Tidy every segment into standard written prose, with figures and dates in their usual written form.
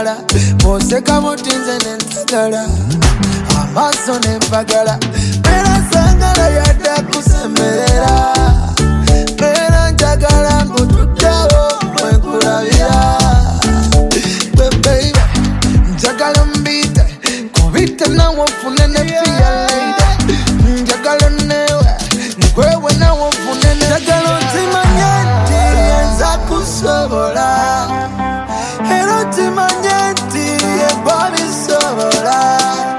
njagala Moseka mutinze nentagala Amaso nempagala Mera sangala yadda kusemerera Mera njagala ngutuddewo mwenkulabira Baby njagala mbite kubite nawe ofune ne fia lady njagala newe nkwewe nawe ofune ne njagala ntimanye nti yenza kusobola era ntimanye nti yegwa bisobola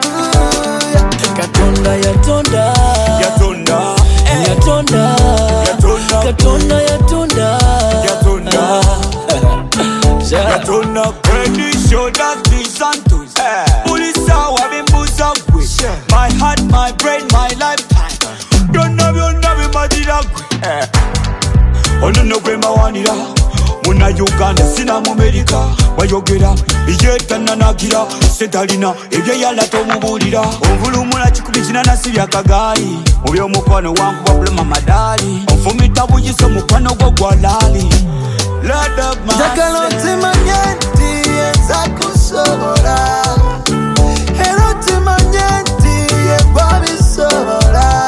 Katonda yatonda Yatonda yatonda Yatonda Katonda yatonda Yatonda Yatonda Kwendi shoda Santos Ulisa wabimbuza gwe My heart, my brain, my lifetime Byonna bimajira gwe Ono no gwe mawanira Muna Uganda sina mu America Wayogera yetananagira Setalina ebyo yala tomubulira Onvulumula kikubizina nasibya kagaali Mubyo mukwano wangu wabulema madali Onfumita buyiso mukwano gwo gwalali Lord of my njagala otimanye nti yenza kusobola era otimanye nti yegwa bisobola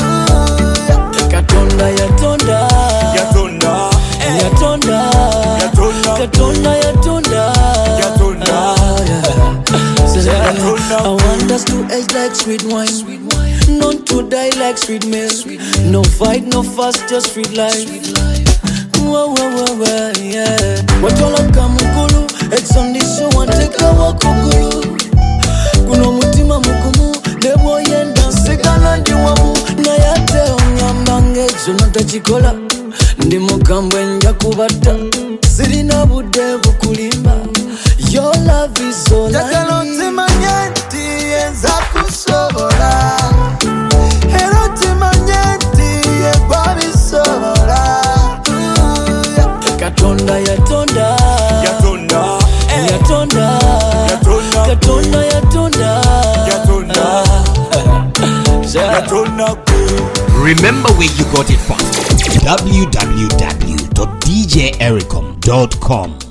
Katonda yatonda Yatonda yatonda Yatonda Katonda yatonda Yatonda I want us to age like sweet wine Not to die like sweet milk No fight, no fuss, just sweet life yeah. Watwala kamukulu It's on this show and take a walk kugulu Kuno mutima mukumu Debo yenda sekana ndiwamu Na yate onyambange Zonata chikola Ndi mukambwe nja kubata Sirina bude bukulimba Your love is all I need Jagala otimanye nti yenza kusobola Era otimanye nti yegwa bisobola Katonda yatonda Yatonda yatonda Yatonda Katonda yatonda Yatonda Yatonda Remember where you got it from. www.djericom.com